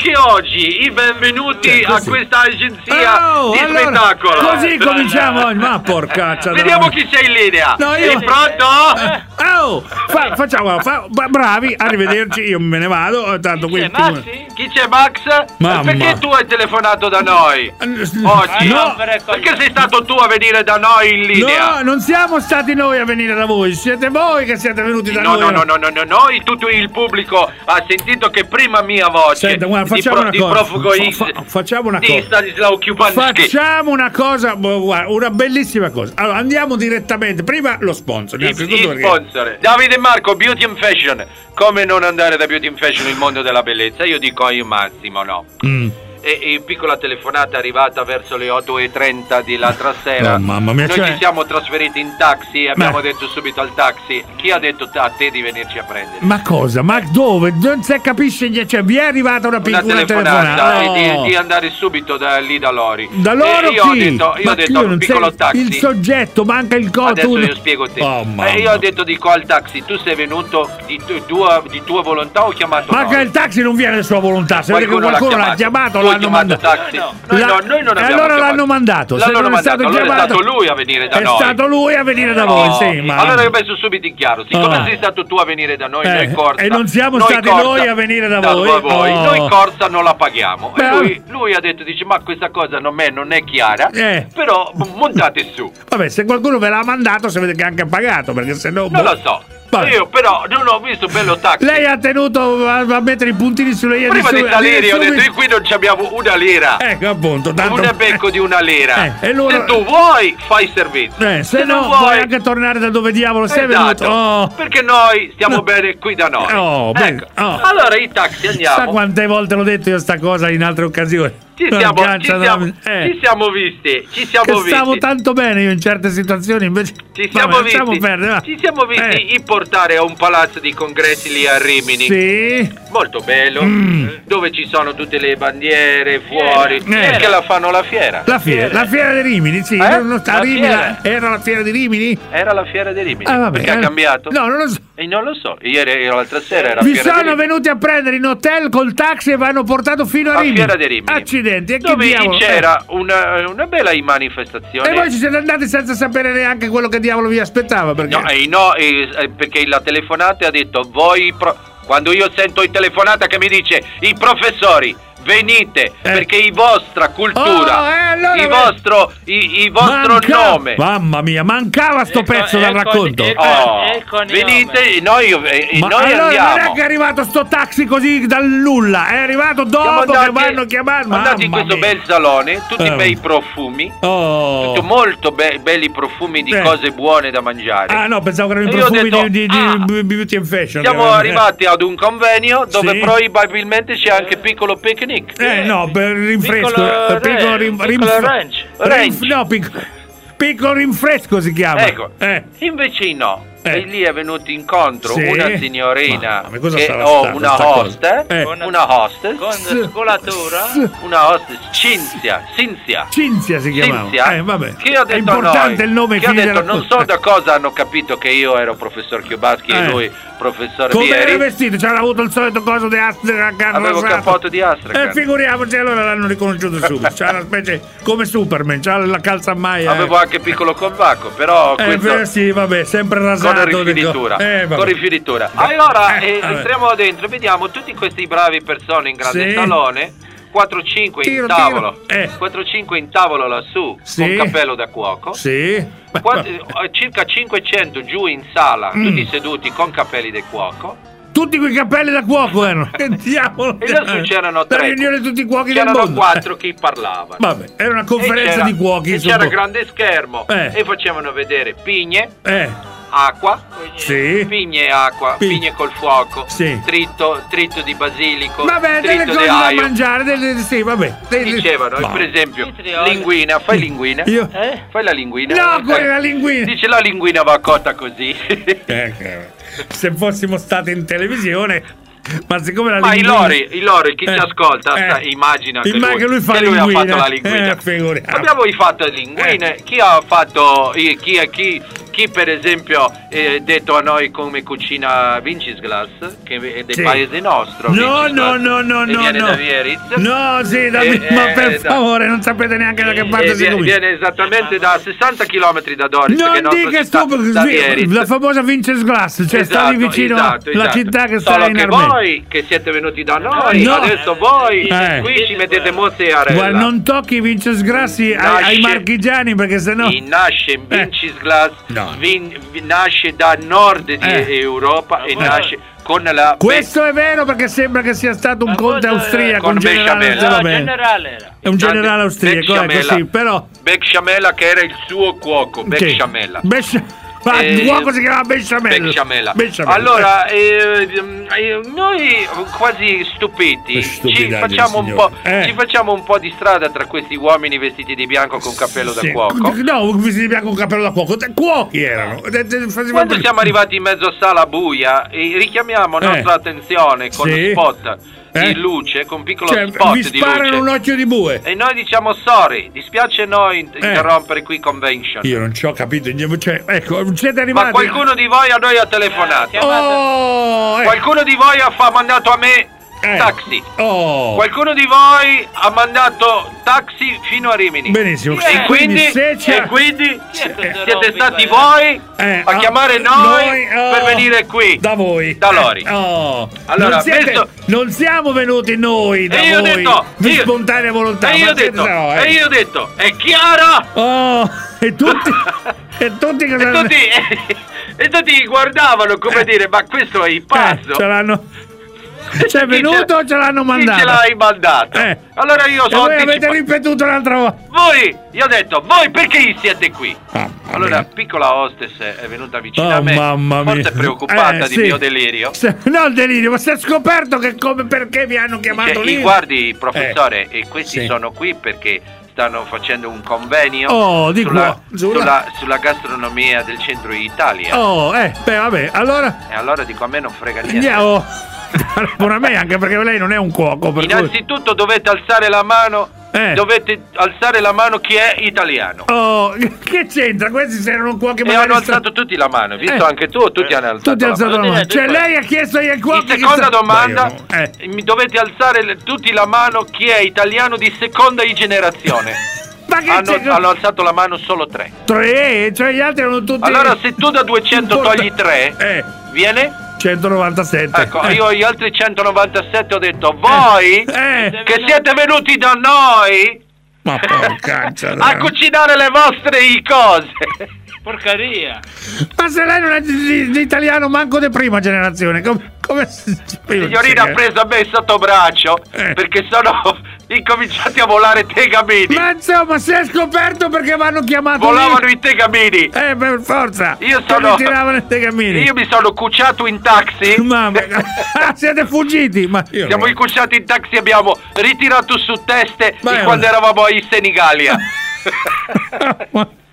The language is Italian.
anche oggi i benvenuti a questa agenzia di spettacolo. Così cominciamo. Ma porcaccia. Vediamo chi c'è in linea. No, Sei pronto? Facciamo bravi, arrivederci, io me ne vado. Tanto qui. Chi c'è, Max? Mamma. Perché tu hai telefonato da noi oggi? No. Perché sei stato tu a venire da noi in linea? No, non siamo stati noi a venire da voi, siete voi che siete venuti da noi. No, noi, tutto il pubblico ha sentito che prima mia voce. Senta, guarda, facciamo una cosa. Facciamo una cosa. Stanislao Kubanski. Facciamo una cosa, guarda, una bellissima cosa. Allora, andiamo direttamente. Prima lo sponsor. Il sponsor. Davide Marco, Beauty and Fashion. Come non andare da Beauty and Fashion, il mondo della bellezza? Io dico io Massimo, no. E piccola telefonata arrivata verso le 8:30 di l'altra sera. Oh, mamma mia, noi ci siamo trasferiti in taxi e abbiamo detto subito al taxi: chi ha detto a te di venirci a prendere? Ma cosa? Ma dove? Non si capisce niente. Cioè, vi è arrivata una piccola telefonata e di andare subito lì da Lori. Da loro io ho detto un piccolo taxi. Il soggetto, manca il costo. Adesso io spiego te. Io ho detto dico al taxi: tu sei venuto di tua volontà o chiamato ma che il taxi non viene di sua volontà. Se vede che qualcuno l'ha chiamato, l'hanno mandato. Taxi. No, noi non abbiamo allora l'hanno mandato. Allora è stato lui a venire da noi. È stato lui a venire da voi, sì. Ma... Allora ho messo subito in chiaro. Siccome sei stato tu a venire da noi, noi Corsa. E non siamo stati noi a venire da voi. Noi Corsa non la paghiamo. E lui ha detto, dice, ma questa cosa non è chiara. Però montate su. Vabbè, se qualcuno ve l'ha mandato, se vede che è anche pagato, perché se no. Non lo so. Io però non ho visto bello taxi. Lei ha tenuto a mettere i puntini sulle iene. Prima di salire io ho detto qui non abbiamo una lira. Ecco appunto, tanto... un becco di una lira. Allora... Se tu vuoi fai servizio. Se no vuoi anche tornare da dove diavolo sei venuto. Perché noi stiamo bene qui da noi. Ecco. Allora i taxi andiamo. Sa quante volte l'ho detto io sta cosa in altre occasioni. Ci siamo visti. Stavo tanto bene io in certe situazioni, invece ci siamo visti portare a un palazzo di congressi lì a Rimini. Sì. Molto bello. Dove ci sono tutte le bandiere fuori. Perché la fanno la fiera. La fiera di Rimini, sì. Non sta a Rimini. Era la fiera di Rimini? Era la fiera di Rimini. Perché ha cambiato? No, non lo so. E non lo so. Ieri l'altra sera era vi sono venuti a prendere in hotel col taxi e vi hanno portato fino a Rimini. Fiera di Rimini. Accidenti, e dove che diavolo? C'era una bella manifestazione. E voi ci siete andati senza sapere neanche quello che diavolo vi aspettava, perché? Perché la telefonata ha detto quando io sento in telefonata che mi dice i professori venite perché i vostra cultura, allora il vostro nome. Mamma mia, mancava sto pezzo dal racconto. Venite, noi allora andiamo. Non è che è arrivato sto taxi così dal nulla, è arrivato dopo che vanno chiamati. Siamo andati in questo bel salone, tutti bei profumi, tutto molto belli profumi di cose buone da mangiare. Ah no, pensavo che erano i profumi di Beauty and Fashion. Siamo arrivati ad un convegno dove probabilmente c'è anche piccolo picnic. No, per rinfresco. Piccolo rinfresco si chiama. Ecco. Invece no. E lì è venuto incontro una signorina una hostess con scolatura, una hostess Cinzia si chiamava. Vabbè. Che ha detto è importante il nome che ha detto non so da cosa hanno capito che io ero professor Chiobaschi e lui professor Come Vieri. era vestito? C'era avuto il solito coso di Astrakhan. Avevo il cappotto di Astrakhan. Figuriamoci, allora l'hanno riconosciuto subito. C'era una specie come Superman, c'era la calzamaglia. Avevo anche piccolo convacco, però sì, vabbè, sempre rasato. Con rifinitura. Allora entriamo dentro, vediamo tutti questi bravi persone in grande salone. 4-5 in tavolo 4-5 in tavolo lassù con cappello da cuoco, circa 500 giù in sala tutti seduti con cappelli da cuoco, tutti quei cappelli da cuoco erano. Diavolo. E adesso c'erano 3 riunione tutti i cuochi del mondo. C'erano 4 che parlavano. Vabbè, era una conferenza di cuochi. E c'era grande schermo e facevano vedere pigne, acqua, pigne e acqua, pigne col fuoco, tritto di basilico, vabbè, delle cose da mangiare, dicevano, per esempio, linguina, fai linguina. Io? Fai la linguina. No, quella è la linguina. Dice la linguina va cotta così. Se fossimo stati in televisione. Ma siccome la linguina... i lori, chi ci ascolta immagina che lui fa che lui ha fatto la linguina. Abbiamo fatto le linguine. Chi ha fatto chi chi per esempio è detto a noi come cucina Wenceslas, che è del paese nostro. No, viene da Vieritz. No, sì, ma per favore, non sapete neanche da che parte si comincia. Viene esattamente da 60 km da Doris, non dica la famosa Wenceslas, cioè stavi vicino alla città che sta in Armenia. Voi che siete venuti da noi, adesso voi qui ci mettete mozzarella. Guarda, non tocchi Wenceslas ai marchigiani, perché sennò nasce Wenceslas, nasce da nord di Europa e nasce con la questo è vero, perché sembra che sia stato un conte austriaco, un generale. È un generale austriaco, così, però Bechamela, che era il suo cuoco, Bechamela. Il cuoco si chiama Bechamel. Allora, noi quasi stupiti ci facciamo un po' di strada tra questi uomini vestiti di bianco con cappello da cuoco. No, vestiti di bianco con cappello da cuoco, cuochi erano. Quando siamo arrivati in mezzo a sala buia, richiamiamo nostra attenzione con spot di luce, con piccolo spot vi di sparano luce, un occhio di bue e noi diciamo sorry, dispiace noi interrompere qui convention. Io non ci ho capito, ecco, siete arrivati. Ma qualcuno di voi a noi ha telefonato, qualcuno di voi ha mandato a me taxi, qualcuno di voi ha mandato taxi fino a Rimini. Benissimo. E quindi siete stati voi a chiamare noi per venire qui da voi, da Lori. Allora non siamo venuti noi da voi di spontanea volontà. E io ho detto è chiaro? E tutti e tutti guardavano come dire, ma questo è il pazzo. Ce l'hanno c'è venuto o ce l'hanno mandato? Ce l'hai mandato. Allora io sono voi avete ripetuto un'altra volta. Io ho detto, voi perché siete qui? Allora, piccola hostess è venuta vicino a me, forse preoccupata di mio delirio. No, il delirio, ma si è scoperto che perché vi hanno chiamato lì? Guardi, professore, e questi sono qui perché stanno facendo un convenio sulla gastronomia del centro Italia. Vabbè, allora? E allora dico, a me non frega niente. Pure a me, anche perché lei non è un cuoco. Innanzitutto dovete alzare la mano. Dovete alzare la mano chi è italiano. Che c'entra? Questi erano cuochi. E hanno alzato tutti la mano. Visto anche tu, tutti hanno alzato la mano. Cioè lei ha chiesto ai cuochi. In seconda domanda, mi dovete alzare tutti la mano chi è italiano di seconda generazione. Ma che hanno alzato la mano solo 3. 3? Cioè gli altri erano tutti. Allora se tu da 200 togli 3 viene 197. Ecco, io gli altri 197 ho detto, voi che siete venuti da noi ma a cucinare le vostre cose. Porcaria. Ma se lei non è di italiano manco di prima generazione, come signorina ha preso a me sotto braccio perché sono incominciati a volare tegamini. Ma insomma, si è scoperto perché vanno chiamati. Volavano i tegamini. Per forza. Tiravano i tegamini. Io mi sono cucciato in taxi. Siete fuggiti? Siamo cucciati in taxi, abbiamo ritirato su teste di quando eravamo in Senigallia.